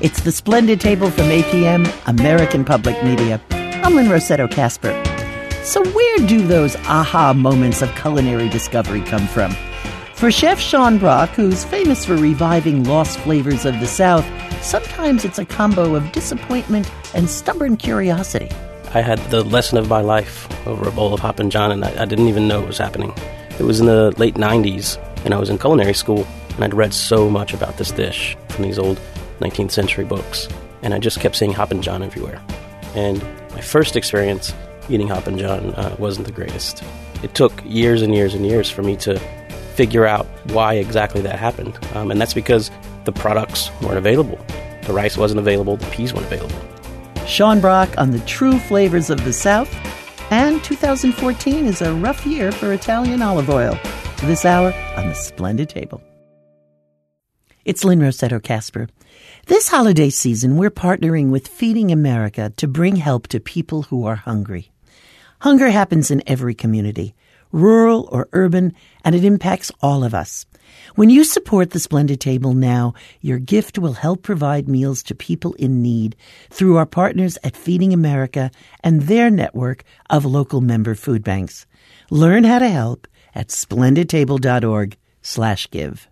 It's the Splendid Table from APM, American Public Media. I'm Lynn Rossetto Kasper. So where do those aha moments of culinary discovery come from? For Chef Sean Brock, who's famous for reviving lost flavors of the South, sometimes it's a combo of disappointment and stubborn curiosity. I had the lesson of my life over a bowl of Hoppin' John, and I didn't even know it was happening. It was in the late 90s, and I was in culinary school, and I'd read so much about this dish from these old 19th century books, and I just kept seeing Hoppin' John everywhere. And my first experience eating Hoppin' John wasn't the greatest. It took years and years and years for me to figure out why exactly that happened, and that's because the products weren't available. The rice wasn't available, the peas weren't available. Sean Brock on the true flavors of the South. And 2014 is a rough year for Italian olive oil. This hour on the Splendid Table. It's Lynn Rossetto Kasper. This holiday season, we're partnering with Feeding America to bring help to people who are hungry. Hunger happens in every community, rural or urban, and it impacts all of us. When you support the Splendid Table now, your gift will help provide meals to people in need through our partners at Feeding America and their network of local member food banks. Learn how to help at splendidtable.org/give.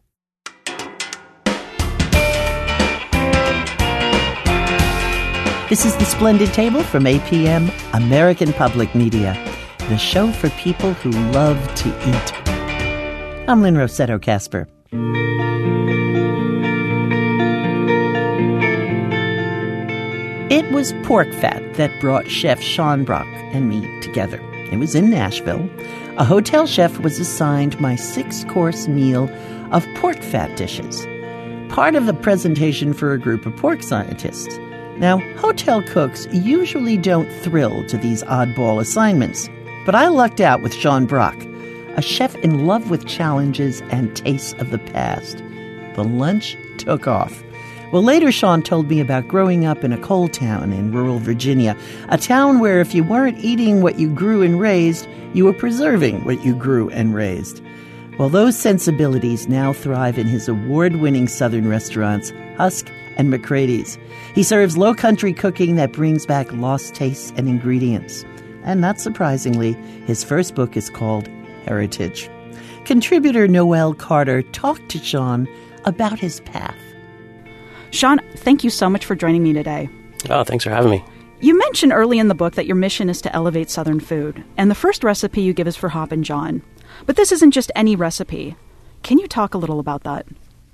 This is the Splendid Table from APM, American Public Media, the show for people who love to eat. I'm Lynn Rossetto Kasper. It was pork fat that brought Chef Sean Brock and me together. It was in Nashville. A hotel chef was assigned my 6-course meal of pork fat dishes, part of the presentation for a group of pork scientists. Now, hotel cooks usually don't thrill to these oddball assignments, but I lucked out with Sean Brock, a chef in love with challenges and tastes of the past. The lunch took off. Well, later Sean told me about growing up in a coal town in rural Virginia, a town where if you weren't eating what you grew and raised, you were preserving what you grew and raised. Well, those sensibilities now thrive in his award-winning southern restaurants, Husk and McCrady's. He serves low-country cooking that brings back lost tastes and ingredients. And not surprisingly, his first book is called Heritage. Contributor Noelle Carter talked to Sean about his path. Sean, thank you so much for joining me today. Oh, thanks for having me. You mentioned early in the book that your mission is to elevate Southern food, and the first recipe you give is for Hoppin' John. But this isn't just any recipe. Can you talk a little about that?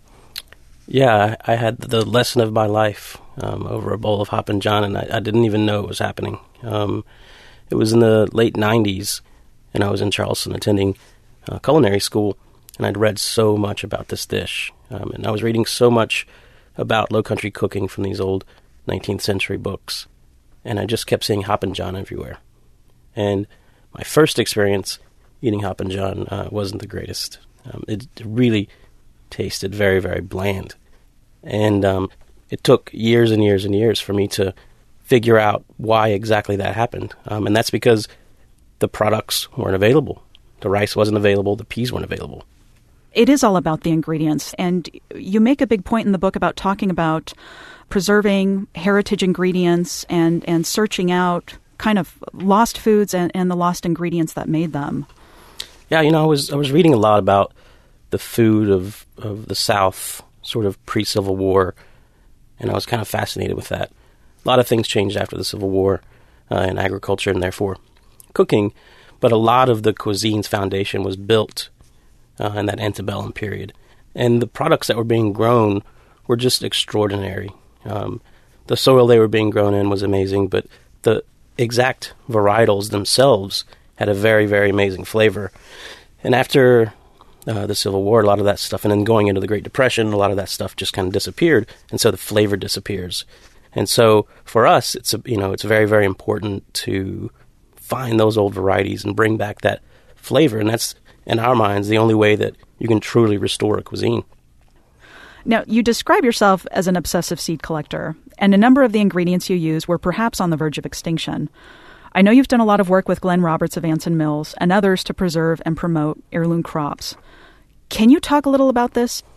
Yeah, I had the lesson of my life over a bowl of Hoppin' John, and I didn't even know it was happening. It was in the late 90s, and I was in Charleston attending culinary school, and I'd read so much about this dish. And I was reading so much about low-country cooking from these old 19th century books, and I just kept seeing Hoppin' John everywhere. And my first experience eating Hoppin' John wasn't the greatest. It really tasted very, very bland. And it took years and years and years for me to figure out why exactly that happened. And that's because the products weren't available. The rice wasn't available, the peas weren't available. It is all about the ingredients, and you make a big point in the book about talking about preserving heritage ingredients and searching out kind of lost foods and the lost ingredients that made them. Yeah, I was reading a lot about the food of the South, sort of pre-Civil War, and I was kind of fascinated with that. A lot of things changed after the Civil War in agriculture and therefore cooking, but a lot of the cuisine's foundation was built in that antebellum period. And the products that were being grown were just extraordinary. The soil they were being grown in was amazing, but the exact varietals themselves had a very, very amazing flavor. And after the Civil War, a lot of that stuff, and then going into the Great Depression, a lot of that stuff just kind of disappeared, and so the flavor disappears. And so for us, it's very, very important to find those old varieties and bring back that flavor, and that's, in our minds, the only way that you can truly restore a cuisine. Now, you describe yourself as an obsessive seed collector, and a number of the ingredients you use were perhaps on the verge of extinction. I know you've done a lot of work with Glenn Roberts of Anson Mills and others to preserve and promote heirloom crops. Can you talk a little about this?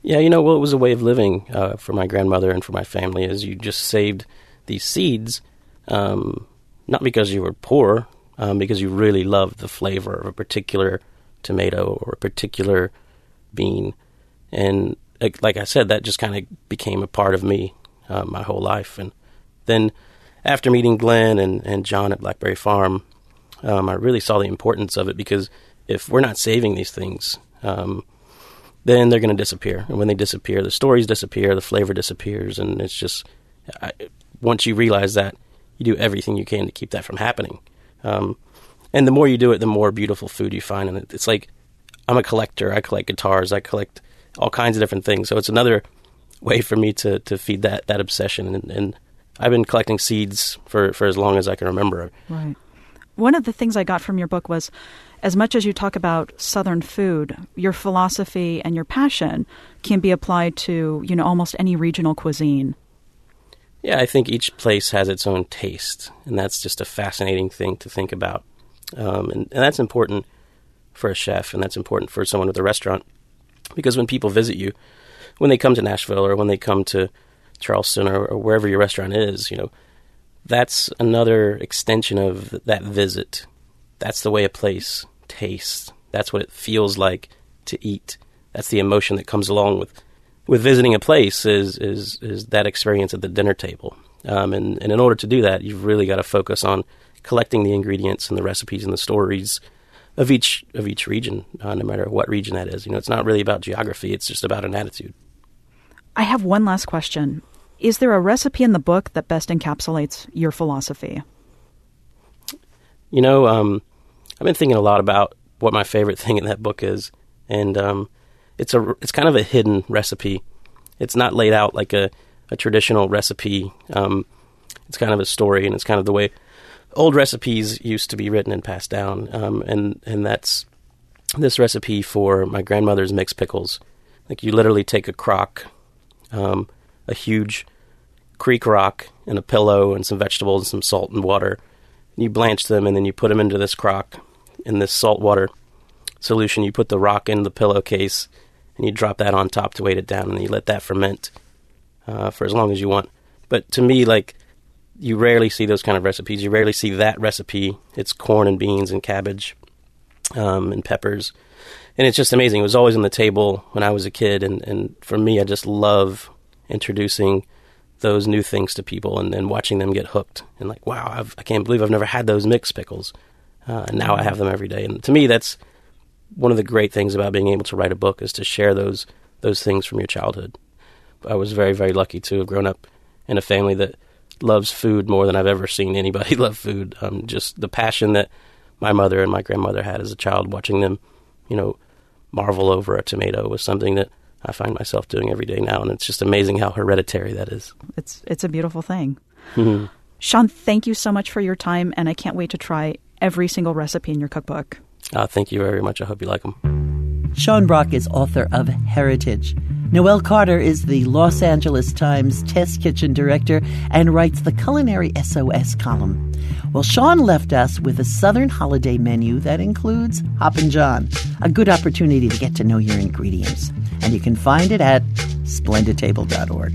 Yeah, well, it was a way of living for my grandmother and for my family, is you just saved these seeds, not because you were poor, because you really loved the flavor of a particular tomato or a particular bean. And like I said, that just kind of became a part of me my whole life. And then after meeting Glenn and John at Blackberry Farm, I really saw the importance of it, because if we're not saving these things, then they're going to disappear. And when they disappear, the stories disappear, the flavor disappears, and it's just, once you realize that, you do everything you can to keep that from happening. And the more you do it, the more beautiful food you find. And it's like, I'm a collector. I collect guitars. I collect all kinds of different things. So it's another way for me to feed that obsession. And I've been collecting seeds for as long as I can remember. Right. One of the things I got from your book was, as much as you talk about Southern food, your philosophy and your passion can be applied to, almost any regional cuisine. Yeah, I think each place has its own taste, and that's just a fascinating thing to think about. And that's important for a chef, and that's important for someone with a restaurant, because when people visit you, when they come to Nashville or when they come to Charleston or wherever your restaurant is, that's another extension of that visit. That's the way a place tastes. That's what it feels like to eat. That's the emotion that comes along with visiting a place is that experience at the dinner table. And in order to do that, you've really got to focus on collecting the ingredients and the recipes and the stories of each region, no matter what region that is. It's not really about geography. It's just about an attitude. I have one last question. Is there a recipe in the book that best encapsulates your philosophy? I've been thinking a lot about what my favorite thing in that book is, and it's kind of a hidden recipe. It's not laid out like a traditional recipe. It's kind of a story, and it's kind of the way old recipes used to be written and passed down. And that's this recipe for my grandmother's mixed pickles. Like, you literally take a crock, a huge creek rock, and a pillow, and some vegetables, and some salt and water. And you blanch them, and then you put them into this crock. In this salt water solution, you put the rock in the pillowcase, and you drop that on top to weight it down, and you let that ferment for as long as you want. But to me, you rarely see those kind of recipes. You rarely see that recipe. It's corn and beans and cabbage and peppers. And it's just amazing. It was always on the table when I was a kid, and for me, I just love introducing those new things to people and then watching them get hooked. And wow, I can't believe I've never had those mixed pickles. And now I have them every day. And to me, that's one of the great things about being able to write a book, is to share those things from your childhood. I was very, very lucky to have grown up in a family that loves food more than I've ever seen anybody love food. Just the passion that my mother and my grandmother had as a child, watching them, marvel over a tomato, was something that I find myself doing every day now. And it's just amazing how hereditary that is. It's a beautiful thing. Mm-hmm. Sean, thank you so much for your time, and I can't wait to try every single recipe in your cookbook. Thank you very much. I hope you like them. Sean Brock is author of Heritage. Noel Carter is the Los Angeles Times Test Kitchen director and writes the Culinary SOS column. Well, Sean left us with a Southern holiday menu that includes Hoppin' John, a good opportunity to get to know your ingredients. And you can find it at splendidtable.org.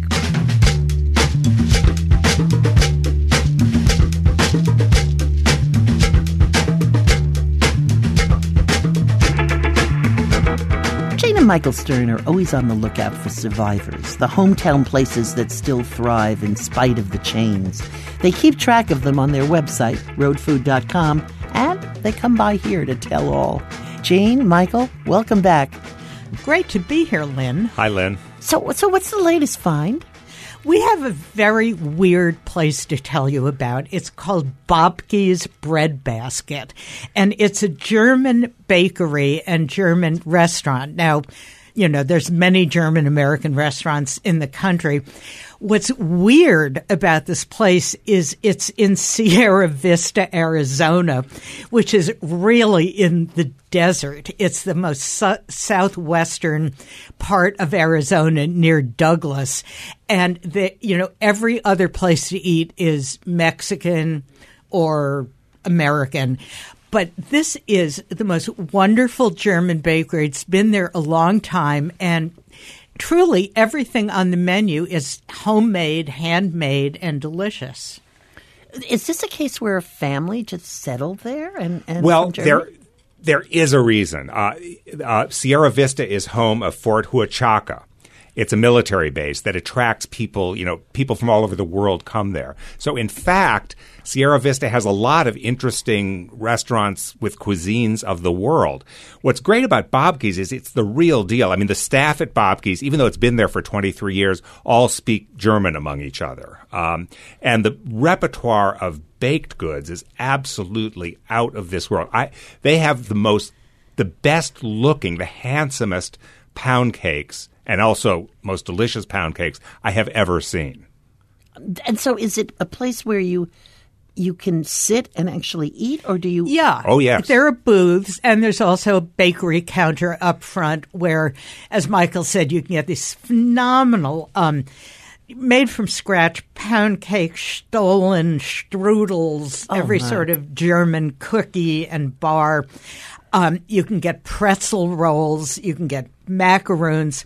Michael Stern are always on the lookout for survivors, the hometown places that still thrive in spite of the chains. They keep track of them on their website, roadfood.com, and they come by here to tell all. Jane, Michael, welcome back. Great to be here, Lynn. Hi, Lynn. So what's the latest find? We have a very weird place to tell you about. It's called Bobke's Bread Basket, and it's a German bakery and German restaurant. Now, there's many German-American restaurants in the country. What's weird about this place is it's in Sierra Vista, Arizona, which is really in the desert. It's the most southwestern part of Arizona near Douglas. And every other place to eat is Mexican or American. But this is the most wonderful German bakery. It's been there a long time, and truly everything on the menu is homemade, handmade, and delicious. Is this a case where a family just settled there? And well, there is a reason. Sierra Vista is home of Fort Huachaca. It's a military base that attracts people, people from all over the world come there. So in fact, Sierra Vista has a lot of interesting restaurants with cuisines of the world. What's great about Bobke's is it's the real deal. I mean, the staff at Bobke's, even though it's been there for 23 years, all speak German among each other. And the repertoire of baked goods is absolutely out of this world. They have the best looking, the handsomest pound cakes and also most delicious pound cakes I have ever seen. And so is it a place where you can sit and actually eat, or do you? Yeah. Oh, yes. There are booths, and there's also a bakery counter up front where, as Michael said, you can get these phenomenal made from scratch pound cake, stollen, strudels, every sort of German cookie and bar. You can get pretzel rolls. You can get macaroons.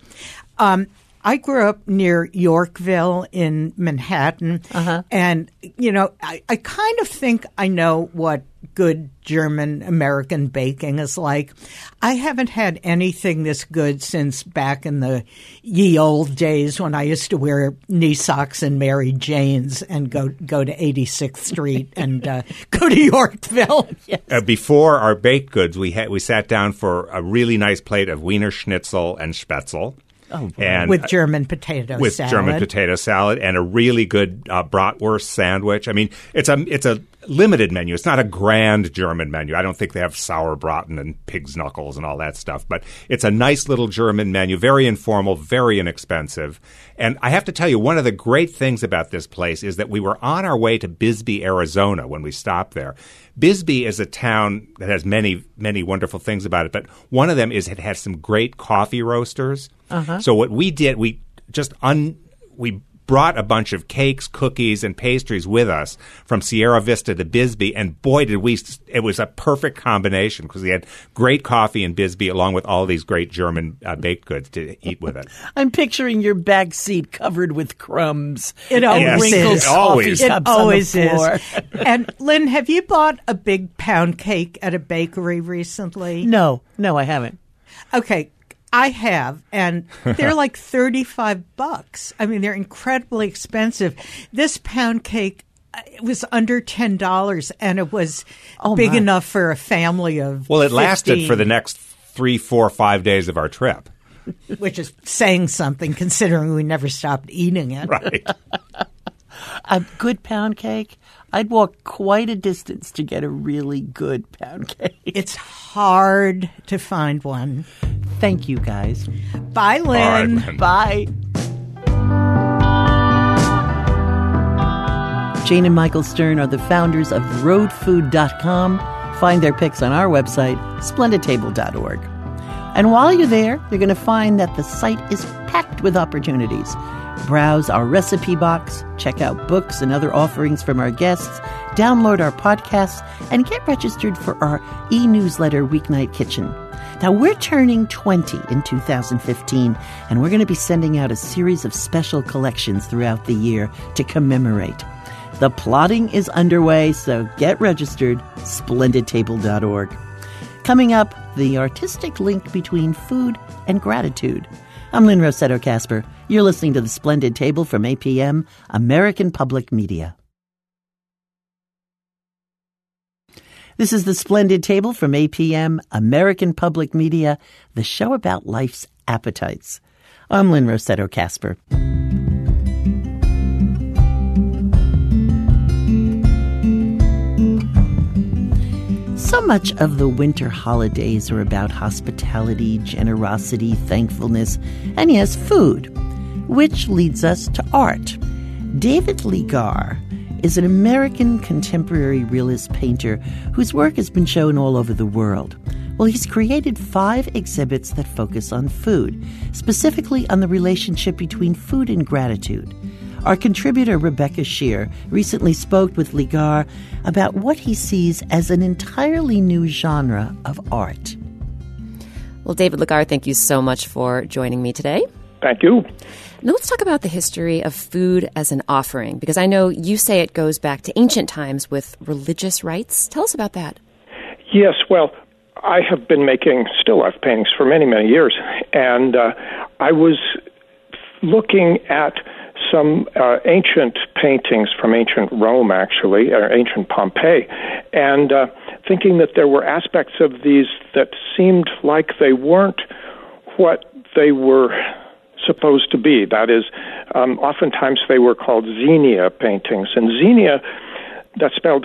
I grew up near Yorkville in Manhattan, and, I kind of think I know what good German-American baking is like. I haven't had anything this good since back in the ye old days when I used to wear knee socks and Mary Janes and go to 86th Street and go to Yorkville. Yes. Before our baked goods, we sat down for a really nice plate of Wiener Schnitzel and Spätzle. Oh, and with German potato with salad. German potato salad and a really good bratwurst sandwich. I mean, it's a limited menu. It's not a grand German menu. I don't think they have sauerbraten and pig's knuckles and all that stuff. But it's a nice little German menu, very informal, very inexpensive. And I have to tell you, one of the great things about this place is that we were on our way to Bisbee, Arizona when we stopped there. Bisbee is a town that has many, many wonderful things about it, but one of them is it has some great coffee roasters. So what we did, we brought a bunch of cakes, cookies, and pastries with us from Sierra Vista to Bisbee, and boy, it was a perfect combination because we had great coffee in Bisbee along with all these great German baked goods to eat with it. I'm picturing your back seat covered with crumbs. It always is. It always is. And Lynn, have you bought a big pound cake at a bakery recently? No, I haven't. Okay. I have, and they're like $35. I mean, they're incredibly expensive. This pound cake, it was under $10, and it was big enough for a family of 15. Lasted for the next 3, 4, 5 days of our trip. Which is saying something, considering we never stopped eating it. Right. A good pound cake? I'd walk quite a distance to get a really good pound cake. It's hard to find one. Thank you, guys. Bye, Lynn. All right, Lynn. Bye. Jane and Michael Stern are the founders of roadfood.com. Find their picks on our website, splendidtable.org. And while you're there, you're going to find that the site is packed with opportunities. Browse our recipe box, check out books and other offerings from our guests, download our podcasts, and get registered for our e-newsletter Weeknight Kitchen. Now, we're turning 20 in 2015, and we're going to be sending out a series of special collections throughout the year to commemorate. The plotting is underway, so get registered, splendidtable.org. Coming up, the artistic link between food and gratitude. I'm Lynn Rossetto Kasper. You're listening to The Splendid Table from APM, American Public Media. This is The Splendid Table from APM, American Public Media, the show about life's appetites. I'm Lynn Rossetto Kasper. So much of the winter holidays are about hospitality, generosity, thankfulness, and yes, food, which leads us to art. David Legar is an American contemporary realist painter whose work has been shown all over the world. Well, he's created 5 exhibits that focus on food, specifically on the relationship between food and gratitude. Our contributor, Rebecca Shear, recently spoke with Legar about what he sees as an entirely new genre of art. Well, David Legar, thank you so much for joining me today. Thank you. Now let's talk about the history of food as an offering, because I know you say it goes back to ancient times with religious rites. Tell us about that. Yes, well, I have been making still life paintings for many, many years, and I was looking at some ancient paintings from ancient Rome, actually, or ancient Pompeii, and thinking that there were aspects of these that seemed like they weren't what they were supposed to be. That is, oftentimes they were called xenia paintings. And xenia, that's spelled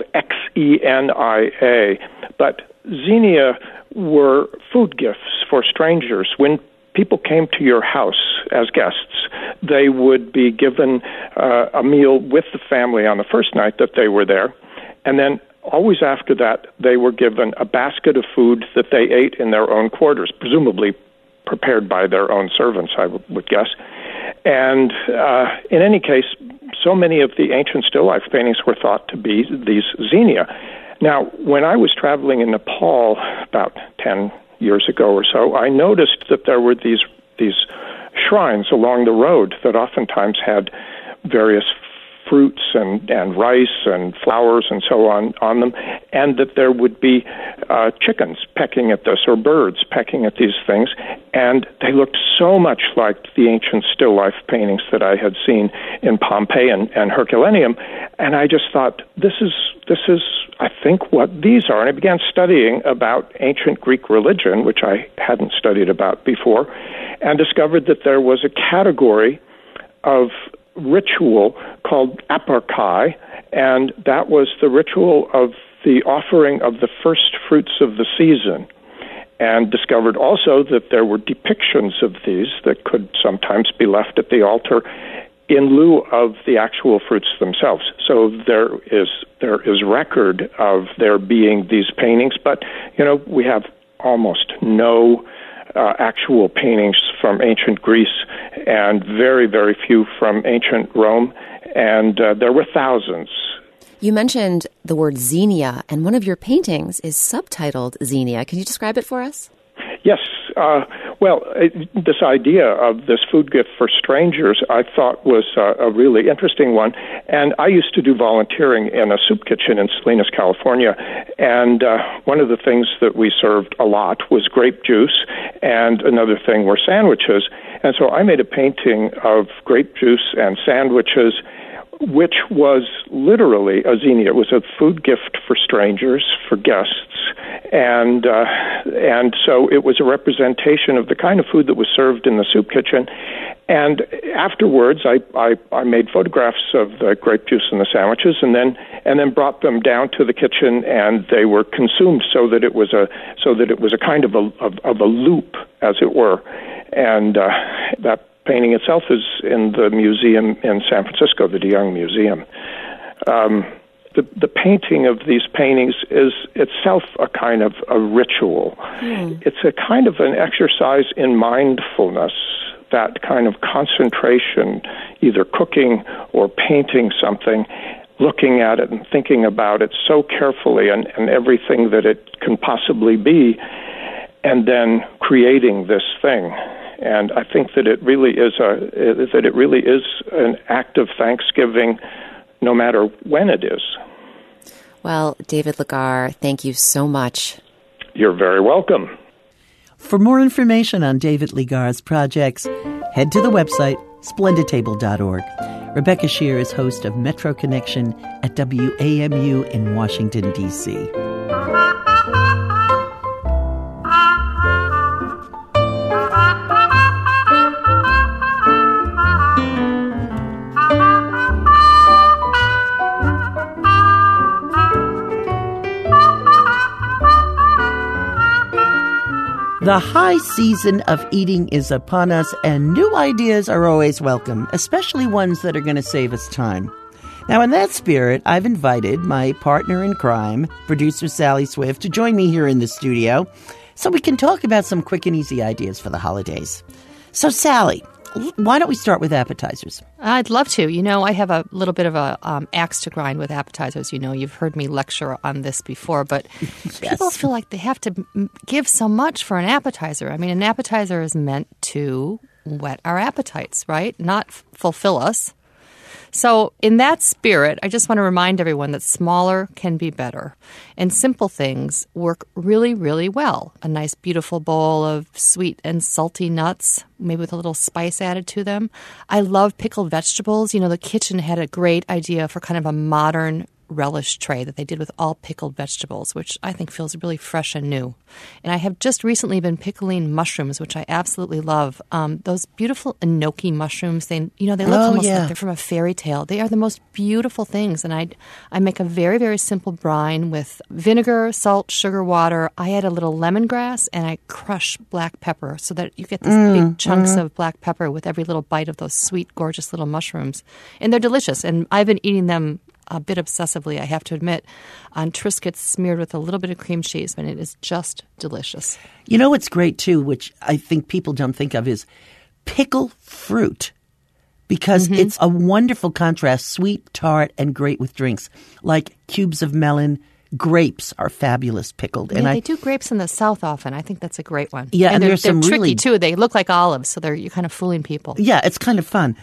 Xenia, but xenia were food gifts for strangers. When people came to your house as guests, they would be given a meal with the family on the first night that they were there, and then always after that, they were given a basket of food that they ate in their own quarters, presumably prepared by their own servants, I would guess. And in any case, so many of the ancient still life paintings were thought to be these xenia. Now, when I was traveling in Nepal about 10 years ago or so, I noticed that there were these shrines along the road that oftentimes had various fruits and rice and flowers and so on them, and that there would be chickens pecking at this, or birds pecking at these things, and they looked so much like the ancient still life paintings that I had seen in Pompeii and Herculaneum, and I just thought, this is I think what these are. And I began studying about ancient Greek religion, which I hadn't studied about before, and discovered that there was a category of ritual called aparkai, and that was the ritual of the offering of the first fruits of the season, and discovered also that there were depictions of these that could sometimes be left at the altar in lieu of the actual fruits themselves. So there is record of there being these paintings, but we have almost no actual paintings from ancient Greece and very, very few from ancient Rome, and there were thousands. You mentioned the word xenia, and one of your paintings is subtitled Xenia. Can you describe it for us? Yes. This idea of this food gift for strangers I thought was a really interesting one. And I used to do volunteering in a soup kitchen in Salinas, California. And one of the things that we served a lot was grape juice, and another thing were sandwiches. And so I made a painting of grape juice and sandwiches, which was literally a xenia. It was a food gift for strangers, for guests, and so it was a representation of the kind of food that was served in the soup kitchen. And afterwards, I made photographs of the grape juice and the sandwiches, and then brought them down to the kitchen, and they were consumed so that it was a kind of a loop, as it were, and that painting itself is in the museum in San Francisco, the de Young Museum. The painting of these paintings is itself a kind of a ritual. It's a kind of an exercise in mindfulness, that kind of concentration, either cooking or painting something, looking at it and thinking about it so carefully and everything that it can possibly be, and then creating this thing. And I think that it really is an act of thanksgiving, no matter when it is. Well, David Lagar, thank you so much. You're very welcome. For more information on David Lagar's projects, head to the website splendidtable.org. Rebecca Shear is host of Metro Connection at WAMU in Washington, D.C. The high season of eating is upon us, and new ideas are always welcome, especially ones that are going to save us time. Now, in that spirit, I've invited my partner in crime, producer Sally Swift, to join me here in the studio so we can talk about some quick and easy ideas for the holidays. So, Sally, why don't we start with appetizers? I'd love to. I have a little bit of a axe to grind with appetizers. You've heard me lecture on this before, but Yes. People feel like they have to give so much for an appetizer. I mean, an appetizer is meant to whet our appetites, right? Not fulfill us. So in that spirit, I just want to remind everyone that smaller can be better. And simple things work really, really well. A nice, beautiful bowl of sweet and salty nuts, maybe with a little spice added to them. I love pickled vegetables. You know, the kitchen had a great idea for kind of a modern relish tray that they did with all pickled vegetables, which I think feels really fresh and new. And I have just recently been pickling mushrooms, which I absolutely love. Those beautiful enoki mushrooms, they look almost like they're from a fairy tale. They are the most beautiful things. And I make a very, very simple brine with vinegar, salt, sugar, water. I add a little lemongrass and I crush black pepper so that you get these big chunks of black pepper with every little bite of those sweet, gorgeous little mushrooms. And they're delicious. And I've been eating them a bit obsessively, I have to admit, on Triscuits smeared with a little bit of cream cheese, and it is just delicious. You know what's great, too, which I think people don't think of, is pickle fruit, because it's a wonderful contrast, sweet, tart, and great with drinks, like cubes of melon. Grapes are fabulous pickled. Yeah, they do grapes in the South often. I think that's a great one. Yeah, and they're some tricky, really, too. They look like olives, so you're kind of fooling people. Yeah, it's kind of fun.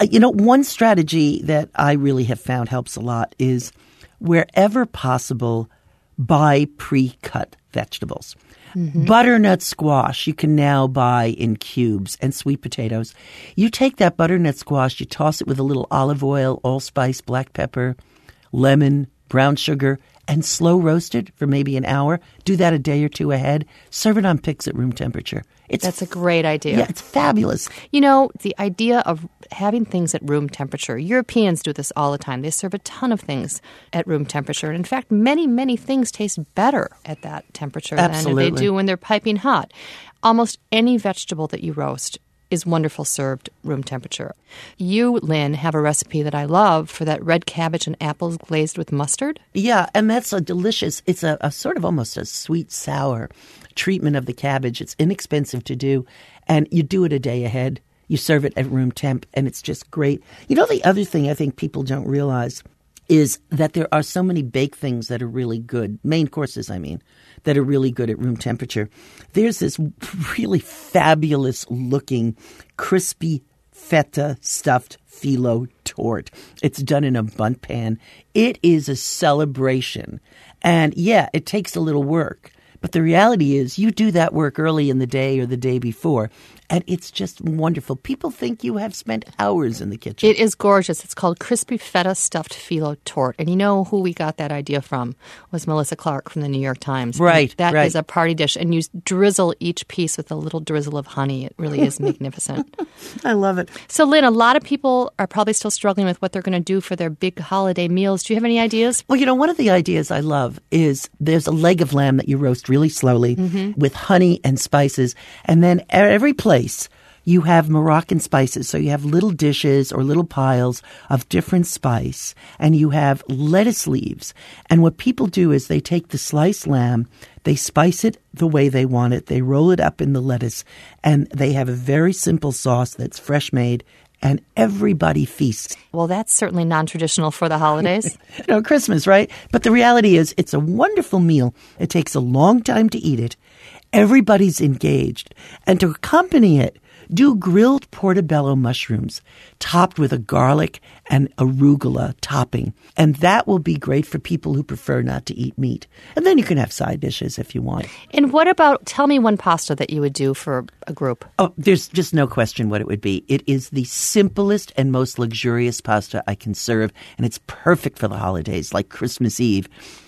One strategy that I really have found helps a lot is wherever possible, buy pre-cut vegetables. Butternut squash you can now buy in cubes, and sweet potatoes. You take that butternut squash, you toss it with a little olive oil, allspice, black pepper, lemon, brown sugar, and slow roast it for maybe an hour. Do that a day or two ahead. Serve it on picks at room temperature. That's a great idea. Yeah, it's fabulous. You know, the idea of having things at room temperature, Europeans do this all the time. They serve a ton of things at room temperature. And in fact, many, many things taste better at that temperature than they do when they're piping hot. Almost any vegetable that you roast is wonderful served room temperature. You, Lynn, have a recipe that I love for that red cabbage and apples glazed with mustard. Yeah, and that's it's a sort of almost a sweet sour treatment of the cabbage. It's inexpensive to do, and you do it a day ahead. You serve it at room temp, and it's just great. You know, the other thing I think people don't realize is that there are so many baked things that are really good, main courses, I mean, that are really good at room temperature. There's this really fabulous looking crispy feta stuffed phyllo tort. It's done in a bundt pan. It is a celebration. And yeah, it takes a little work. But the reality is you do that work early in the day or the day before, and it's just wonderful. People think you have spent hours in the kitchen. It is gorgeous. It's called Crispy Feta Stuffed Phyllo Tort. And you know who we got that idea from was Melissa Clark from the New York Times. Right, That is a party dish. And you drizzle each piece with a little drizzle of honey. It really is magnificent. I love it. So, Lynn, a lot of people are probably still struggling with what they're going to do for their big holiday meals. Do you have any ideas? Well, one of the ideas I love is there's a leg of lamb that you roast really slowly with honey and spices. And then at every place, you have Moroccan spices. So you have little dishes or little piles of different spice. And you have lettuce leaves. And what people do is they take the sliced lamb, they spice it the way they want it, they roll it up in the lettuce, and they have a very simple sauce that's fresh made. And everybody feasts. Well, that's certainly non-traditional for the holidays. Christmas, right? But the reality is it's a wonderful meal. It takes a long time to eat it. Everybody's engaged. And to accompany it, do grilled portobello mushrooms topped with a garlic and arugula topping. And that will be great for people who prefer not to eat meat. And then you can have side dishes if you want. And what about, tell me one pasta that you would do for a group. Oh, there's just no question what it would be. It is the simplest and most luxurious pasta I can serve, and it's perfect for the holidays, like Christmas Eve.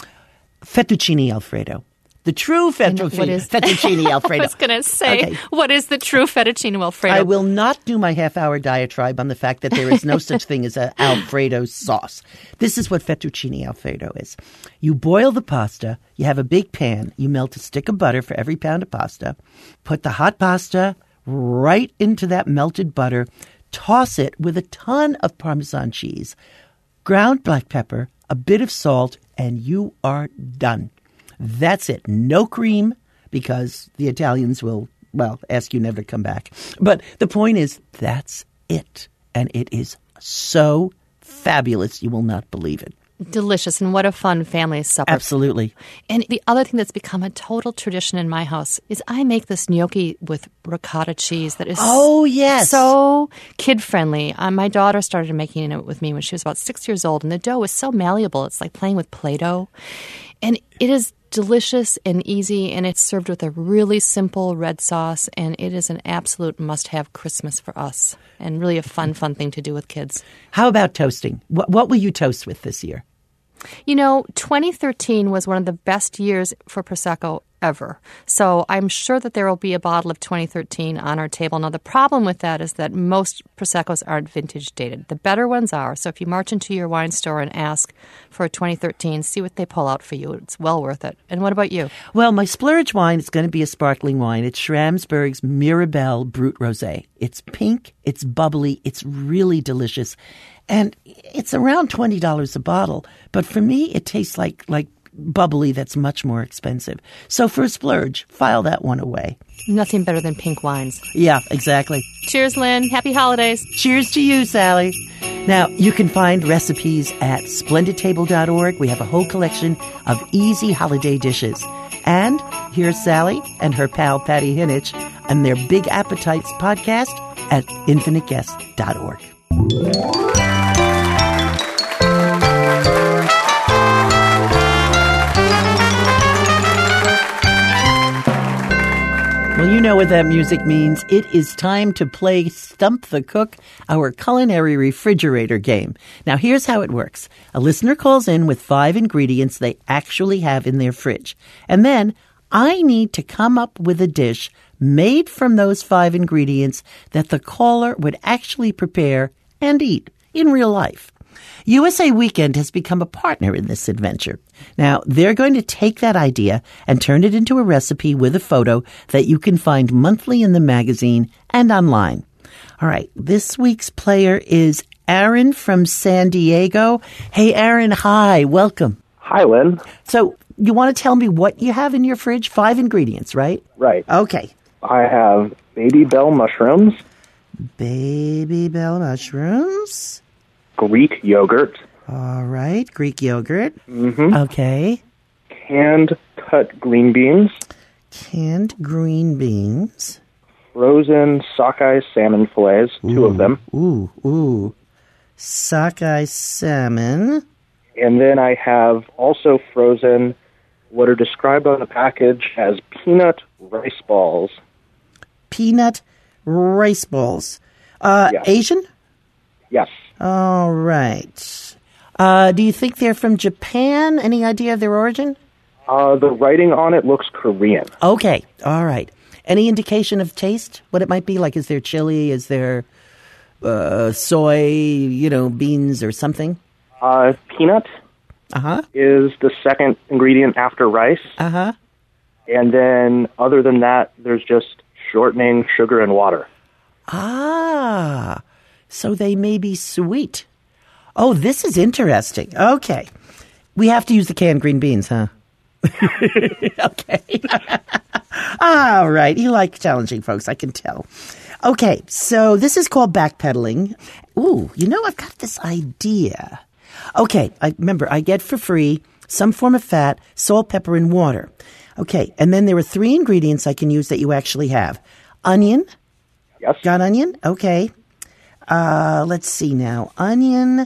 Fettuccine Alfredo. The true fettuccine Alfredo. I was going to say, What is the true fettuccine Alfredo? I will not do my half-hour diatribe on the fact that there is no such thing as an Alfredo sauce. This is what fettuccine Alfredo is. You boil the pasta. You have a big pan. You melt a stick of butter for every pound of pasta. Put the hot pasta right into that melted butter. Toss it with a ton of Parmesan cheese, ground black pepper, a bit of salt, and you are done. That's it. No cream, because the Italians will, ask you never to come back. But the point is, that's it. And it is so fabulous, you will not believe it. delicious, and what a fun family supper. Absolutely. And the other thing that's become a total tradition in my house is I make this gnocchi with ricotta cheese that is so kid-friendly. My daughter started making it with me when she was about 6 years old, and the dough is so malleable. It's like playing with Play-Doh. And it is delicious and easy, and it's served with a really simple red sauce, and it is an absolute must-have Christmas for us, and really a fun thing to do with kids. How about toasting? What will you toast with this year? 2013 was one of the best years for Prosecco ever. So I'm sure that there will be a bottle of 2013 on our table. Now, the problem with that is that most Proseccos aren't vintage dated. The better ones are. So if you march into your wine store and ask for a 2013, see what they pull out for you. It's well worth it. And what about you? Well, my splurge wine is going to be a sparkling wine. It's Schramsberg's Mirabelle Brut Rosé. It's pink, it's bubbly, it's really delicious. And it's around $20 a bottle. But for me, it tastes like bubbly that's much more expensive. So for a splurge, file that one away. Nothing better than pink wines. Yeah, exactly. Cheers, Lynn. Happy holidays. Cheers to you, Sally. Now, you can find recipes at splendidtable.org. We have a whole collection of easy holiday dishes. And here's Sally and her pal Patty Hinich and their Big Appetites podcast at infiniteguest.org. Well, you know what that music means. It is time to play Stump the Cook, our culinary refrigerator game. Now, here's how it works. A listener calls in with 5 ingredients they actually have in their fridge. And then I need to come up with a dish made from those 5 ingredients that the caller would actually prepare and eat in real life. USA Weekend has become a partner in this adventure. Now, they're going to take that idea and turn it into a recipe with a photo that you can find monthly in the magazine and online. All right, this week's player is Aaron from San Diego. Hey, Aaron, hi, welcome. Hi, Lynn. So, you want to tell me what you have in your fridge? 5 ingredients, right? Right. Okay. I have baby bell mushrooms. Baby bell mushrooms. Greek yogurt. All right, Greek yogurt. Mm-hmm. Okay. Canned cut green beans. Canned green beans. Frozen sockeye salmon fillets, 2 of them. Ooh. Sockeye salmon. And then I have also frozen what are described on the package as peanut rice balls. Peanut rice balls. Yes. Asian? Yes. All right. Do you think they're from Japan? Any idea of their origin? The writing on it looks Korean. Okay. All right. Any indication of taste? What it might be? Like, is there chili? Is there soy, beans or something? Peanut is the second ingredient after rice. Uh-huh. And then other than that, there's just shortening, sugar, and water. Ah, so they may be sweet. Oh, this is interesting. Okay. We have to use the canned green beans, huh? Okay. All right. You like challenging folks, I can tell. Okay, so this is called backpedaling. Ooh, I've got this idea. Okay, I get for free some form of fat, salt, pepper, and water. Okay, and then there are 3 ingredients I can use that you actually have. Onion. Yes. Got onion? Okay. Let's see now. Onion.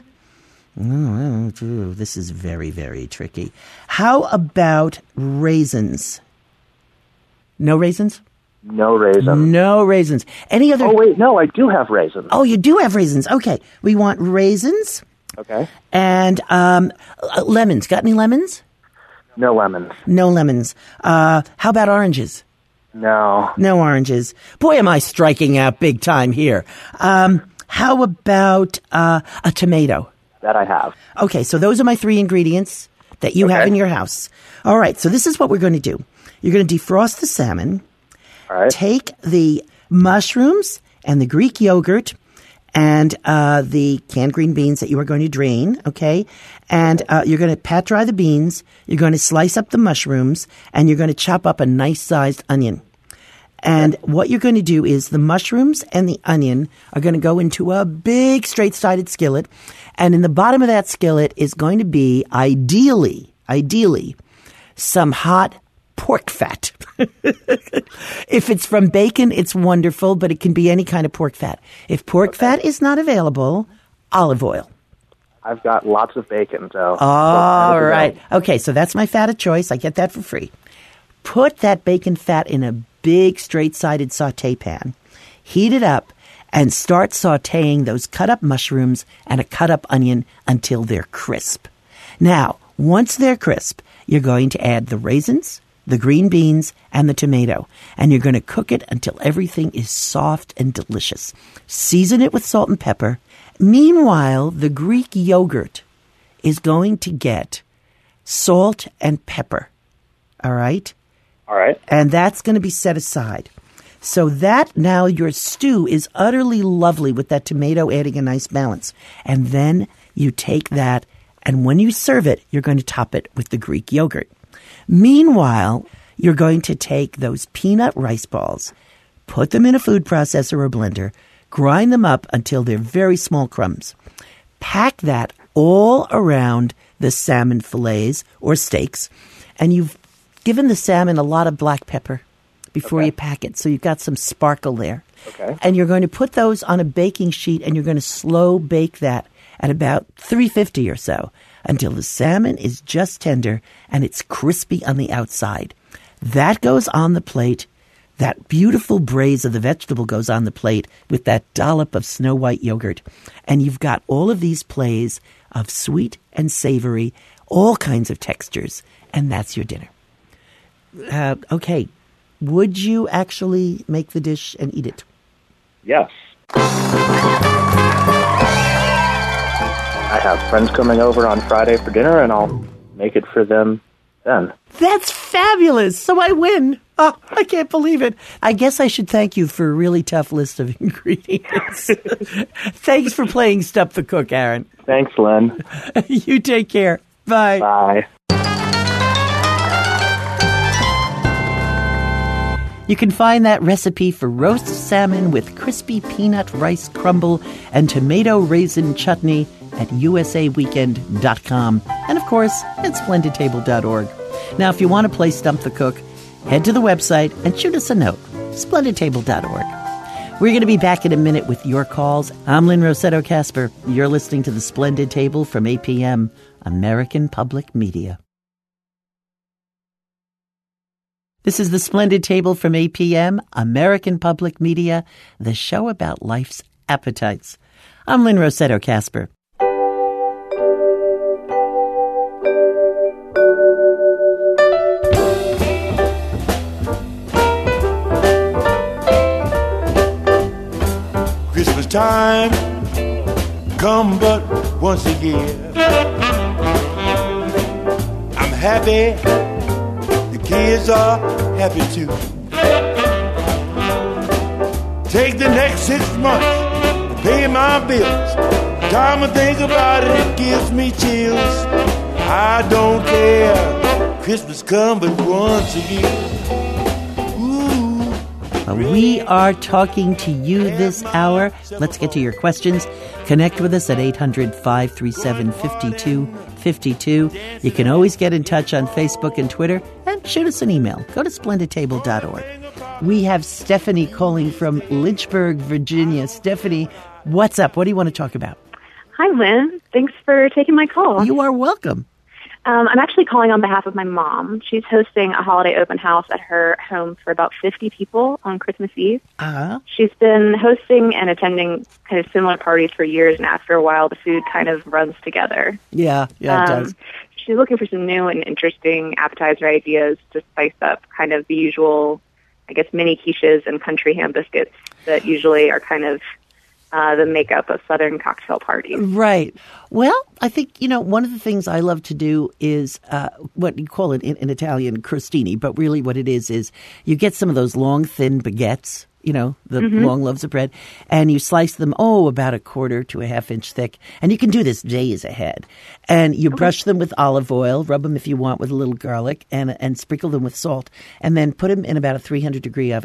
This is very, very tricky. How about raisins? No raisins? No raisins. No raisins. Any other? Oh, wait, no, I do have raisins. Oh, you do have raisins. Okay. We want raisins. Okay. And lemons. Got any lemons? No lemons. No lemons. How about oranges? No. No oranges. Boy, am I striking out big time here. How about a tomato? That I have. Okay, so those are my 3 ingredients that you have in your house. All right, so this is what we're going to do. You're going to defrost the salmon. All right. Take the mushrooms and the Greek yogurt and the canned green beans that you are going to drain, okay? And you're going to pat dry the beans. You're going to slice up the mushrooms, and you're going to chop up a nice-sized onion. And what you're going to do is the mushrooms and the onion are going to go into a big straight-sided skillet. And in the bottom of that skillet is going to be, ideally, some hot pork fat. If it's from bacon, it's wonderful, but it can be any kind of pork fat. If pork fat is not available, olive oil. I've got lots of bacon, so. All right. Okay, so that's my fat of choice. I get that for free. Put that bacon fat in a big straight-sided saute pan. Heat it up and start sauteing those cut-up mushrooms and a cut-up onion until they're crisp. Now, once they're crisp, you're going to add the raisins, the green beans, and the tomato. And you're going to cook it until everything is soft and delicious. Season it with salt and pepper. Meanwhile, the Greek yogurt is going to get salt and pepper. All right? All right. And that's going to be set aside. So that now your stew is utterly lovely with that tomato adding a nice balance. And then you take that, and when you serve it, you're going to top it with the Greek yogurt. Meanwhile, you're going to take those peanut rice balls, put them in a food processor or blender, grind them up until they're very small crumbs. Pack that all around the salmon fillets or steaks, and you've given the salmon a lot of black pepper before you pack it, so you've got some sparkle there. Okay. And you're going to put those on a baking sheet, and you're going to slow bake that at about 350 or so until the salmon is just tender and it's crispy on the outside. That goes on the plate. That beautiful braise of the vegetable goes on the plate with that dollop of Snow White yogurt. And you've got all of these plays of sweet and savory, all kinds of textures, and that's your dinner. Okay. Would you actually make the dish and eat it? Yes. I have friends coming over on Friday for dinner, and I'll make it for them then. That's fabulous. So I win. Oh, I can't believe it. I guess I should thank you for a really tough list of ingredients. Thanks for playing Stump the Cook, Aaron. Thanks, Len. You take care. Bye. Bye. You can find that recipe for roast salmon with crispy peanut rice crumble and tomato raisin chutney at usaweekend.com and, of course, at splendidtable.org. Now, if you want to play Stump the Cook, head to the website and shoot us a note, splendidtable.org. We're going to be back in a minute with your calls. I'm Lynn Rossetto Kasper. You're listening to The Splendid Table from APM, American Public Media. This is The Splendid Table from APM, American Public Media, the show about life's appetites. I'm Lynn Rossetto Kasper. Christmas time come but once a year. I'm happy. Kids are happy too. Take the next 6 months to pay my bills. Time to think about it, it gives me chills. I don't care. Christmas come but once a year. We are talking to you this hour. Let's get to your questions. Connect with us at 800-537-5252. You can always get in touch on Facebook and Twitter, and shoot us an email. Go to splendidtable.org. We have Stephanie calling from Lynchburg, Virginia. Stephanie, what's up? What do you want to talk about? Hi, Lynn. Thanks for taking my call. You are welcome. I'm actually calling on behalf of my mom. She's hosting a holiday open house at her home for about 50 people on Christmas Eve. Uh-huh. She's been hosting and attending kind of similar parties for years, and after a while, the food kind of runs together. Yeah, it does. She's looking for some new and interesting appetizer ideas to spice up kind of the usual, I guess, mini quiches and country ham biscuits that usually are kind of the makeup of Southern cocktail parties. Right. Well, I think, one of the things I love to do is what you call it in Italian, crostini, but really what it is you get some of those long, thin baguettes, the long loaves of bread, and you slice them, about a quarter to a half inch thick. And you can do this days ahead. And you brush them with olive oil, rub them if you want with a little garlic, and sprinkle them with salt, and then put them in about a 300-degree oven.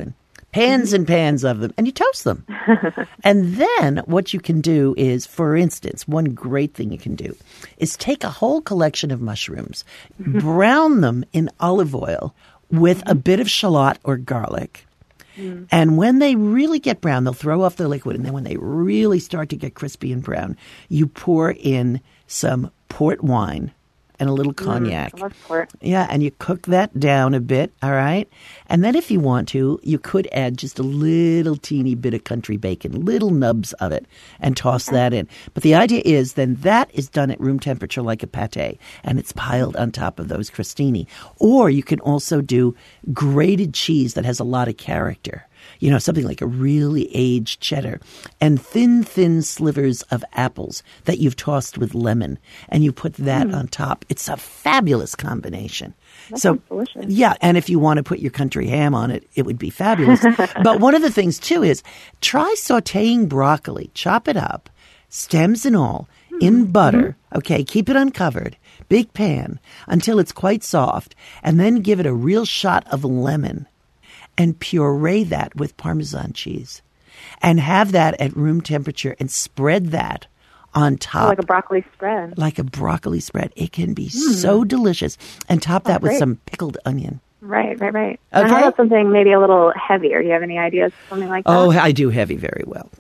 pans and pans of them, and you toast them. And then what you can do is, for instance, one great thing you can do is take a whole collection of mushrooms, brown them in olive oil with a bit of shallot or garlic. And when they really get brown, they'll throw off their liquid. And then when they really start to get crispy and brown, you pour in some port wine and a little cognac. I love port. Yeah, and you cook that down a bit, all right? And then if you want to, you could add just a little teeny bit of country bacon, little nubs of it, and toss that in. But the idea is then that is done at room temperature like a pate, and it's piled on top of those crostini. Or you can also do grated cheese that has a lot of character. You know, something like a really aged cheddar, and thin slivers of apples that you've tossed with lemon, and you put that on top. It's a fabulous combination. That sounds delicious. Yeah, and if you want to put your country ham on it, it would be fabulous. But one of the things, too, is try sautéing broccoli. Chop it up, stems and all, in butter. Okay, keep it uncovered. Big pan until it's quite soft, and then give it a real shot of lemon. And puree that with Parmesan cheese. And have that at room temperature and spread that on top. Like a broccoli spread. Like a broccoli spread. It can be so delicious. And top that with some pickled onion. Right. Okay. Now, how about something maybe a little heavier? Do you have any ideas for something like that? Oh, I do heavy very well.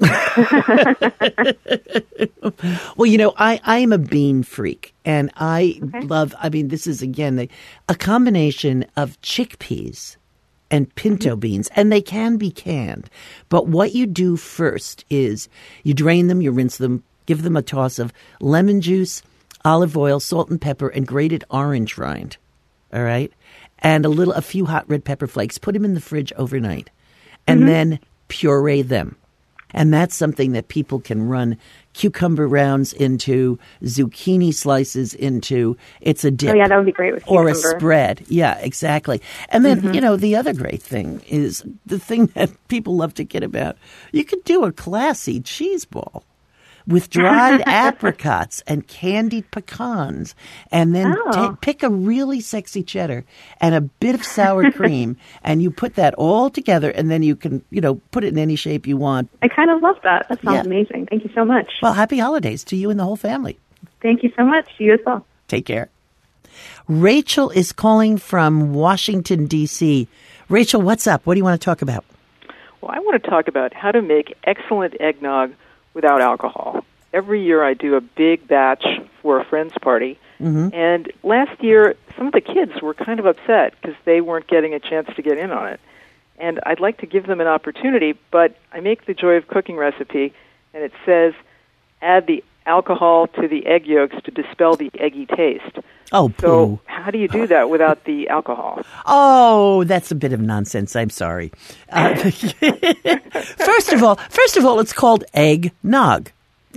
Well, you know, I am a bean freak. And I love, this is, again, a combination of chickpeas and pinto beans, and they can be canned. But what you do first is you drain them, you rinse them, give them a toss of lemon juice, olive oil, salt and pepper, and grated orange rind. All right? And a few hot red pepper flakes. Put them in the fridge overnight. And then puree them. And that's something that people can run cucumber rounds into, zucchini slices into. It's a dip. Oh, yeah, that would be great with cucumber. Or a spread. Yeah, exactly. And then, you know, the other great thing is the thing that people love to kid about. You could do a classy cheese ball with dried apricots and candied pecans, and then pick a really sexy cheddar and a bit of sour cream, and you put that all together, and then you can, you know, put it in any shape you want. I kind of love that. That sounds amazing. Thank you so much. Well, happy holidays to you and the whole family. Thank you so much. You as well. Take care. Rachel is calling from Washington, D.C. Rachel, what's up? What do you want to talk about? Well, I want to talk about how to make excellent eggnog without alcohol. Every year I do a big batch for a friend's party, and last year some of the kids were kind of upset because they weren't getting a chance to get in on it. And I'd like to give them an opportunity, but I make the Joy of Cooking recipe, and it says add the alcohol to the egg yolks to dispel the eggy taste. Oh, poo. So how do you do that without the alcohol? Oh, that's a bit of nonsense. I'm sorry. First of all, it's called eggnog.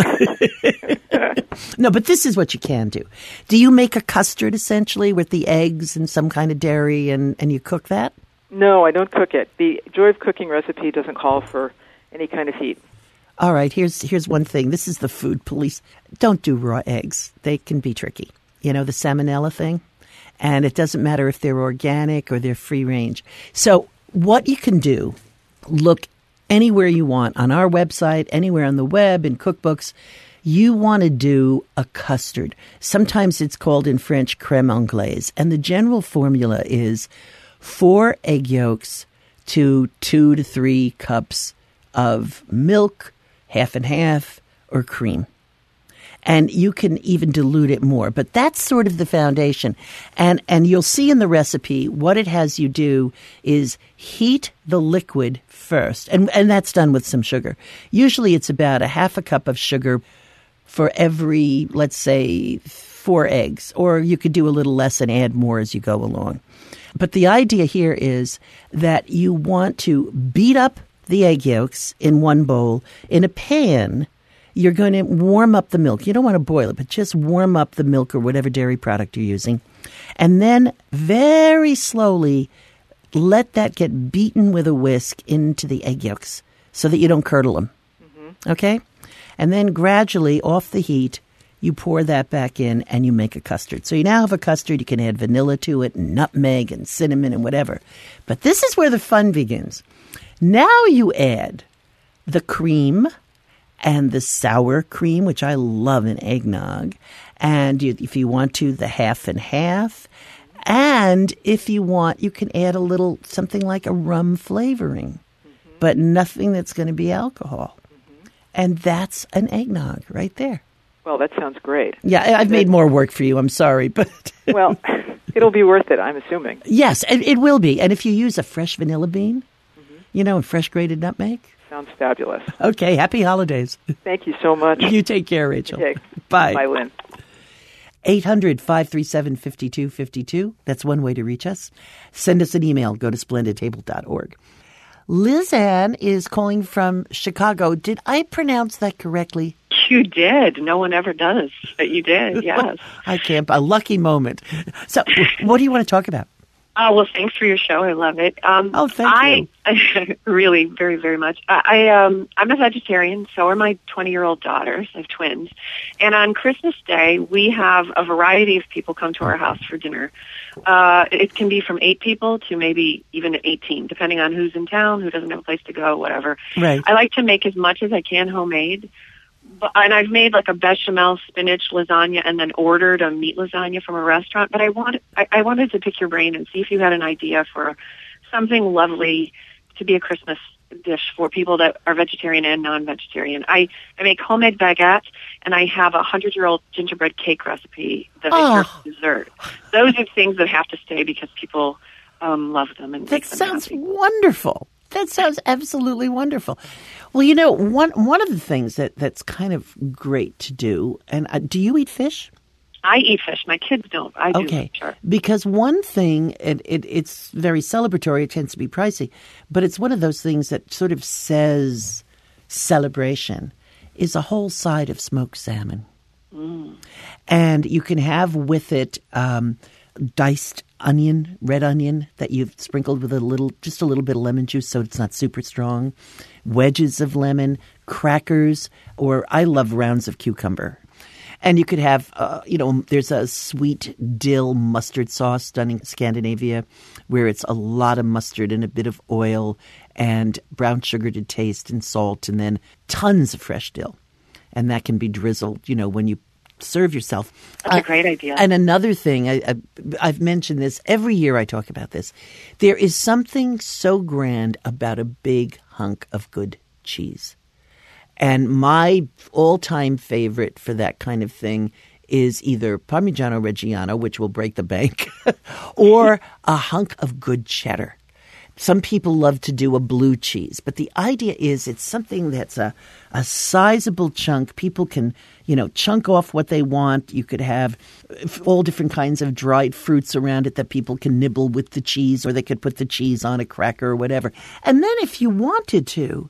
No, but this is what you can do. Do you make a custard, essentially, with the eggs and some kind of dairy, and you cook that? No, I don't cook it. The Joy of Cooking recipe doesn't call for any kind of heat. All right, here's one thing. This is the food police. Don't do raw eggs. They can be tricky. You know, the salmonella thing? And it doesn't matter if they're organic or they're free range. So what you can do, look anywhere you want, on our website, anywhere on the web, in cookbooks, you want to do a custard. Sometimes it's called in French crème anglaise. And the general formula is 4 egg yolks to 2 to 3 cups of milk, half and half, or cream. And you can even dilute it more. But that's sort of the foundation. And you'll see in the recipe what it has you do is heat the liquid first. And that's done with some sugar. Usually it's about a half a cup of sugar for every, let's say, 4 eggs. Or you could do a little less and add more as you go along. But the idea here is that you want to beat up the egg yolks in one bowl. In a pan, you're going to warm up the milk. You don't want to boil it, but just warm up the milk or whatever dairy product you're using. And then very slowly let that get beaten with a whisk into the egg yolks so that you don't curdle them. Okay? And then gradually, off the heat, you pour that back in and you make a custard. So you now have a custard. You can add vanilla to it and nutmeg and cinnamon and whatever. But this is where the fun begins. Now you add the cream and the sour cream, which I love in eggnog. And if you want to, the half and half. And if you want, you can add a little something like a rum flavoring, but nothing that's going to be alcohol. And that's an eggnog right there. Well, that sounds great. Yeah, I've made more work for you. I'm sorry, but... Well, it'll be worth it, I'm assuming. Yes, it will be. And if you use a fresh vanilla bean, and fresh grated nutmeg. Sounds fabulous. Okay, happy holidays. Thank you so much. You take care, Rachel. Okay. Bye. Bye, Lynn. 800-537-5252. That's one way to reach us. Send us an email. Go to splendidtable.org. Liz Ann is calling from Chicago. Did I pronounce that correctly? You did. No one ever does, but you did, yes. I can't. A lucky moment. So what do you want to talk about? Well, thanks for your show. I love it. Thank you. Really, very, very much. I'm a vegetarian. So are my 20-year-old daughters. I have twins. And on Christmas Day, we have a variety of people come to our house for dinner. It can be from 8 people to maybe even 18, depending on who's in town, who doesn't have a place to go, whatever. Right. I like to make as much as I can homemade. And I've made like a bechamel spinach lasagna and then ordered a meat lasagna from a restaurant. But I wanted to pick your brain and see if you had an idea for something lovely to be a Christmas dish for people that are vegetarian and non-vegetarian. I make homemade baguette, and I have a 100-year-old gingerbread cake recipe that I serve dessert. Those are things that have to stay because people love them. And that sounds wonderful. That sounds absolutely wonderful. Well, one of the things that's kind of great to do, and do you eat fish? I eat fish. My kids don't. I do. Okay. Sure. Because one thing, it's very celebratory. It tends to be pricey, but it's one of those things that sort of says celebration, is a whole side of smoked salmon. Mm. And you can have with it diced onion, red onion that you've sprinkled with just a little bit of lemon juice so it's not super strong, wedges of lemon, crackers, or I love rounds of cucumber. And you could have, there's a sweet dill mustard sauce done in Scandinavia where it's a lot of mustard and a bit of oil and brown sugar to taste and salt and then tons of fresh dill. And that can be drizzled, when you serve yourself. That's a great idea. And another thing, I've mentioned this, every year I talk about this. There is something so grand about a big hunk of good cheese. And my all-time favorite for that kind of thing is either Parmigiano Reggiano, which will break the bank, or a hunk of good cheddar. Some people love to do a blue cheese, but the idea is it's something that's a sizable chunk. People can, chunk off what they want. You could have all different kinds of dried fruits around it that people can nibble with the cheese, or they could put the cheese on a cracker or whatever. And then if you wanted to,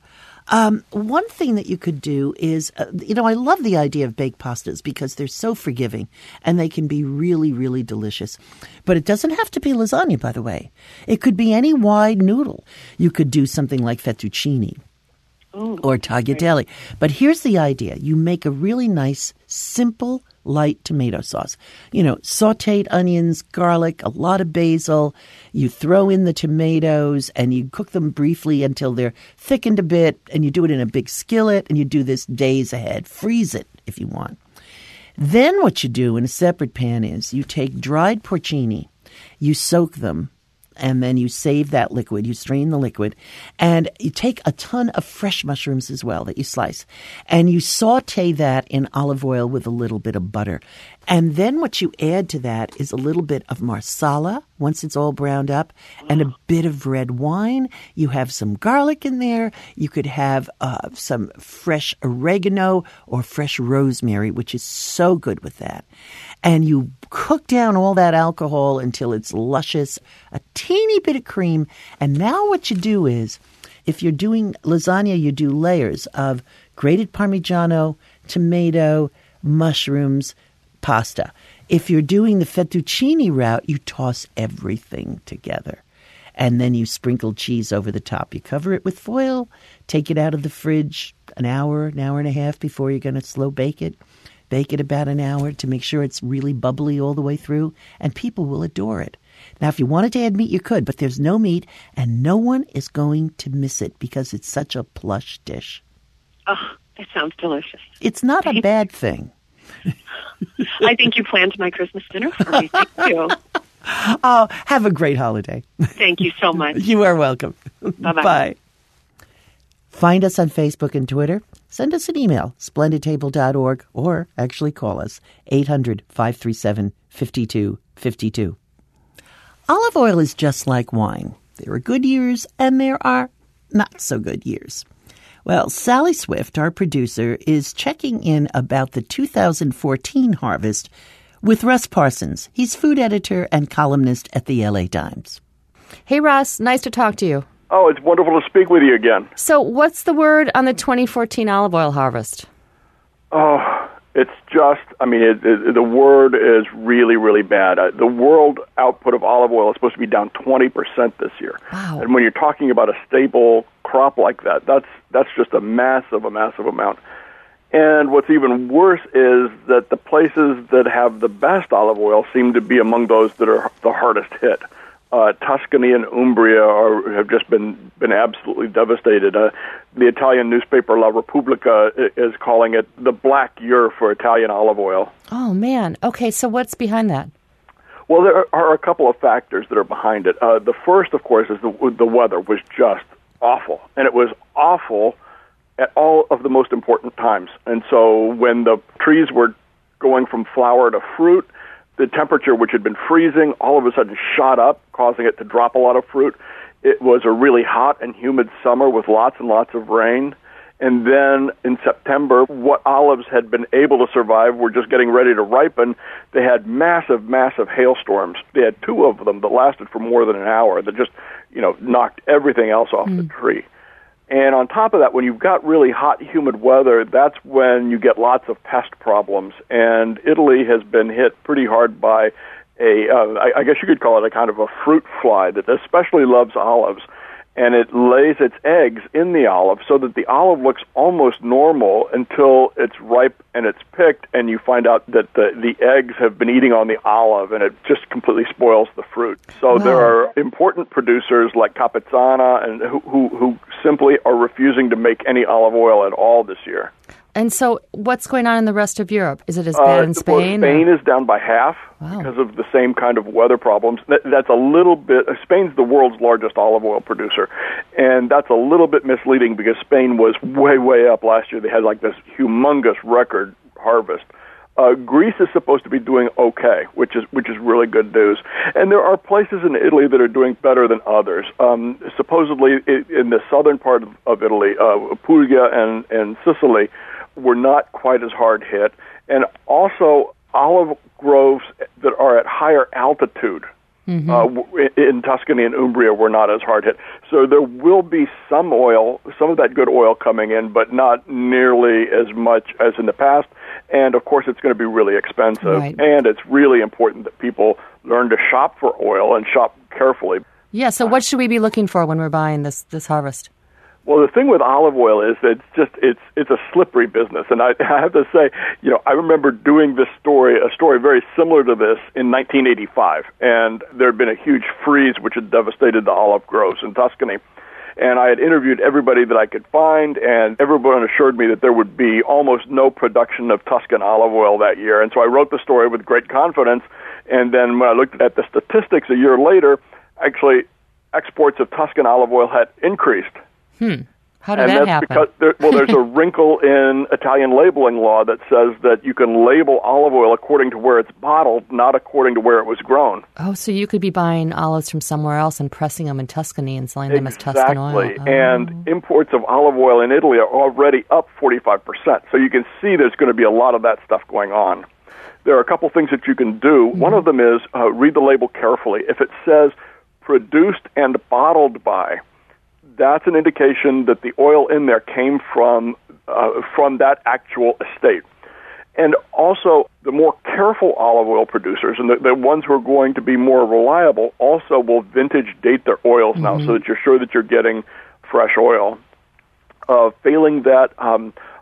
one thing that you could do is, I love the idea of baked pastas because they're so forgiving and they can be really, really delicious. But it doesn't have to be lasagna, by the way. It could be any wide noodle. You could do something like fettuccine or tagliatelle. But here's the idea. You make a really nice, simple, light tomato sauce. Sauteed onions, garlic, a lot of basil. You throw in the tomatoes and you cook them briefly until they're thickened a bit, and you do it in a big skillet, and you do this days ahead. Freeze it if you want. Then what you do in a separate pan is you take dried porcini, you soak them, and then you save that liquid. You strain the liquid, and you take a ton of fresh mushrooms as well that you slice, and you saute that in olive oil with a little bit of butter. And then what you add to that is a little bit of marsala once it's all browned up, and a bit of red wine. You have some garlic in there. You could have some fresh oregano or fresh rosemary, which is so good with that. And you cook down all that alcohol until it's luscious, a teeny bit of cream. And now what you do is, if you're doing lasagna, you do layers of grated Parmigiano, tomato, mushrooms, pasta. If you're doing the fettuccine route, you toss everything together. And then you sprinkle cheese over the top. You cover it with foil, take it out of the fridge an hour and a half before you're going to slow bake it. Bake it about an hour to make sure it's really bubbly all the way through, and people will adore it. Now, if you wanted to add meat, you could, but there's no meat, and no one is going to miss it because it's such a plush dish. Oh, that sounds delicious. It's not a bad thing. I think you planned my Christmas dinner for me. Thank you. Oh, have a great holiday. Thank you so much. You are welcome. Bye-bye. Bye. Find us on Facebook and Twitter. Send us an email, splendidtable.org, or actually call us, 800-537-5252. Olive oil is just like wine. There are good years and there are not so good years. Well, Sally Swift, our producer, is checking in about the 2014 harvest with Russ Parsons. He's food editor and columnist at the LA Times. Hey, Russ, nice to talk to you. Oh, it's wonderful to speak with you again. So what's the word on the 2014 olive oil harvest? Oh, it's just, the word is really, really bad. The world output of olive oil is supposed to be down 20% this year. Wow. And when you're talking about a stable crop like that, that's just a massive amount. And what's even worse is that the places that have the best olive oil seem to be among those that are the hardest hit. Tuscany and Umbria have just been absolutely devastated. The Italian newspaper La Repubblica is calling it the black year for Italian olive oil. Oh, man. Okay, so what's behind that? Well, there are a couple of factors that are behind it. The first, of course, is the weather was just awful. And it was awful at all of the most important times. And so when the trees were going from flower to fruit, the temperature, which had been freezing, all of a sudden shot up, causing it to drop a lot of fruit. It was a really hot and humid summer with lots and lots of rain. And then in September, what olives had been able to survive were just getting ready to ripen. They had massive hailstorms. They had two of them that lasted for more than an hour that just, knocked everything else off the tree. And on top of that, when you've got really hot, humid weather, that's when you get lots of pest problems. And Italy has been hit pretty hard by I guess you could call it a kind of a fruit fly that especially loves olives. And it lays its eggs in the olive so that the olive looks almost normal until it's ripe and it's picked, and you find out that the eggs have been eating on the olive, and it just completely spoils the fruit. So There are important producers like Capizzana and who simply are refusing to make any olive oil at all this year. And so what's going on in the rest of Europe? Is it as bad in Spain? Well, Spain is down by half because of the same kind of weather problems. That's a little bit... Spain's the world's largest olive oil producer, and that's a little bit misleading because Spain was way up last year. They had like this humongous record harvest. Greece is supposed to be doing okay, which is really good news. And there are places in Italy that are doing better than others. Supposedly, in the southern part of Italy, Puglia and Sicily were not quite as hard hit. And also, olive groves that are at higher altitude in Tuscany and Umbria were not as hard hit. So there will be some of that good oil coming in, but not nearly as much as in the past. And, of course, it's going to be really expensive. Right. And it's really important that people learn to shop for oil and shop carefully. Yeah, so what should we be looking for when we're buying this harvest? Well, the thing with olive oil is that it's a slippery business. And I have to say, I remember doing a story very similar to this in 1985. And there had been a huge freeze which had devastated the olive groves in Tuscany. And I had interviewed everybody that I could find, and everyone assured me that there would be almost no production of Tuscan olive oil that year. And so I wrote the story with great confidence. And then when I looked at the statistics a year later, actually exports of Tuscan olive oil had increased. How did that happen? Because there's a wrinkle in Italian labeling law that says that you can label olive oil according to where it's bottled, not according to where it was grown. Oh, so you could be buying olives from somewhere else and pressing them in Tuscany and selling them as Tuscan oil. Exactly. And imports of olive oil in Italy are already up 45%. So you can see there's going to be a lot of that stuff going on. There are a couple things that you can do. One of them is read the label carefully. If it says produced and bottled by, that's an indication that the oil in there came from that actual estate. And also, the more careful olive oil producers, and the ones who are going to be more reliable, also will vintage date their oils now so that you're sure that you're getting fresh oil. Failing that,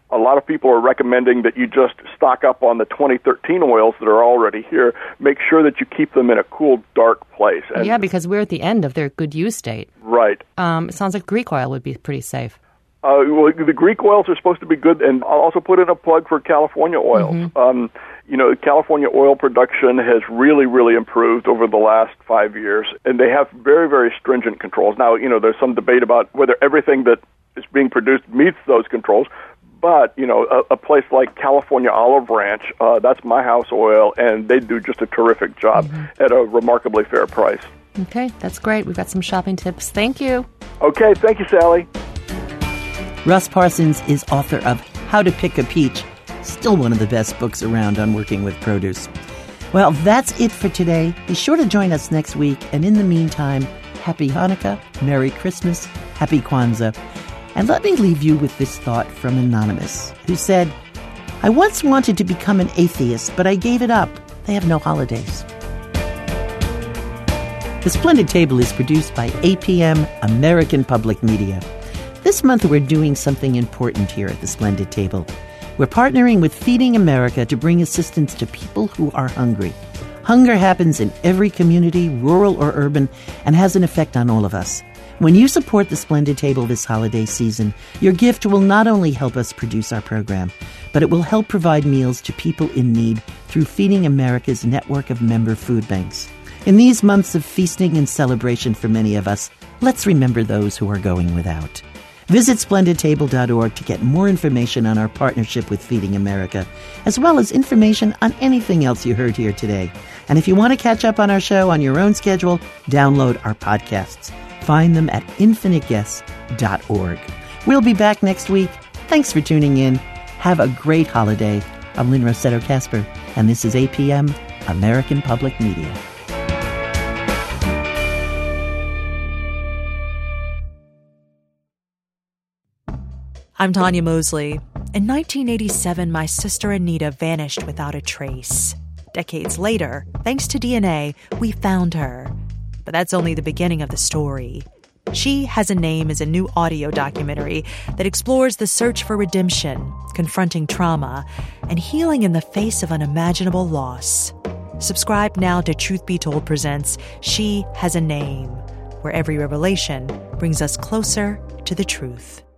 A lot of people are recommending that you just stock up on the 2013 oils that are already here. Make sure that you keep them in a cool, dark place. And yeah, because we're at the end of their good use date. Right. It sounds like Greek oil would be pretty safe. Well, the Greek oils are supposed to be good, and I'll also put in a plug for California oils. Mm-hmm. California oil production has really, really improved over the last 5 years, and they have very, very stringent controls. Now, there's some debate about whether everything that is being produced meets those controls, but, a place like California Olive Ranch, that's my house oil, and they do just a terrific job at a remarkably fair price. Okay, that's great. We've got some shopping tips. Thank you. Okay, thank you, Sally. Russ Parsons is author of How to Pick a Peach, still one of the best books around on working with produce. Well, that's it for today. Be sure to join us next week, and in the meantime, Happy Hanukkah, Merry Christmas, Happy Kwanzaa. And let me leave you with this thought from Anonymous, who said, I once wanted to become an atheist, but I gave it up. They have no holidays. The Splendid Table is produced by APM, American Public Media. This month we're doing something important here at the Splendid Table. We're partnering with Feeding America to bring assistance to people who are hungry. Hunger happens in every community, rural or urban, and has an effect on all of us. When you support the Splendid Table this holiday season, your gift will not only help us produce our program, but it will help provide meals to people in need through Feeding America's network of member food banks. In these months of feasting and celebration for many of us, let's remember those who are going without. Visit SplendidTable.org to get more information on our partnership with Feeding America, as well as information on anything else you heard here today. And if you want to catch up on our show on your own schedule, download our podcasts. Find them at infiniteguests.org. We'll be back next week. Thanks for tuning in. Have a great holiday. I'm Lynn Rossetto Kasper, and this is APM, American Public Media. I'm Tanya Mosley. In 1987, my sister Anita vanished without a trace. Decades later, thanks to DNA, we found her. But that's only the beginning of the story. She Has a Name is a new audio documentary that explores the search for redemption, confronting trauma, and healing in the face of unimaginable loss. Subscribe now to Truth Be Told presents She Has a Name, where every revelation brings us closer to the truth.